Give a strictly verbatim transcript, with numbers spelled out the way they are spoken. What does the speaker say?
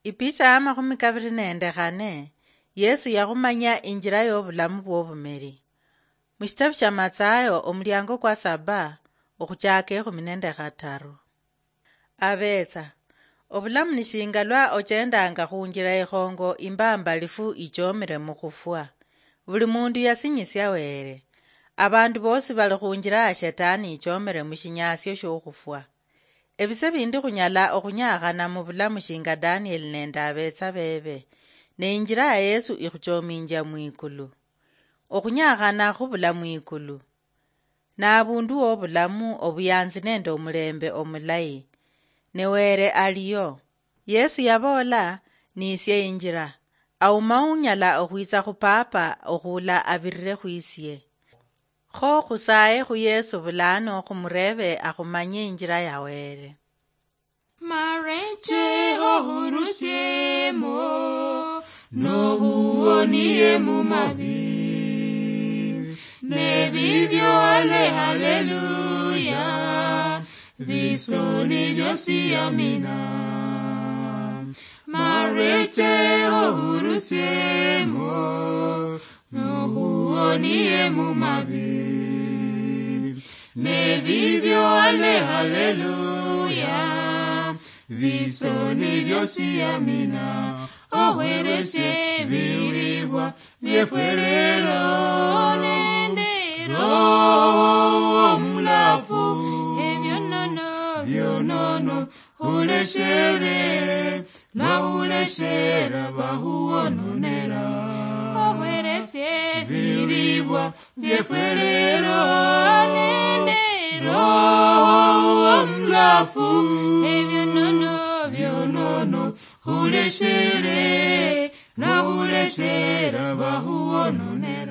Ipicha ama kumikaviri nende khane, Yesu yakhumanya injira y'obulamu bw'obumeli. Mushitabu sha Mathayo omulyango kwa saba okhuchaka ekhumi nende khataru. Abetsa, obulamu nishinga lwa ochendanga khunjira ekhongo imbambalifu ichomile mukhufwa. Buli mundu yasinyisya wele. Abandu bosi bali khunjira ya shetani ichomile mushinyasyo shokhufwa. Ebise bindi khunyala okhunyakhana mu bulamu shinga Daniel nende abetsa bebe, ne injira ya Yesu ikhuchominja mwikulu. Okhunyakhana khubula mwikulu. Na abundu w'obulamu obuyanzi nende omulembe omulayi. Newere aliyo. Yesu yabola nisye injira. Auma unyala okhwitsa khupapa okhula abirire khwisye. Kho khusaye khu Yesu bulano khumurebe akhumanye injira ya wele. Mareche ohurusyemo nohuoniye mu mabi nebibyo ale haleluya visoni byosi amina. Mareche ohurusyemo nohuoniye mu mabi nebibyo ale haleluya visoni byosi amina. Oweresye bilibwa byefwerero nende roho omulafu ebyonono byonono uleshere na uleshera bahuononera. Oweresye bilibwa byefwerero nende roho omulafu ebyonono byonono uleshere na uleshera bahuononera.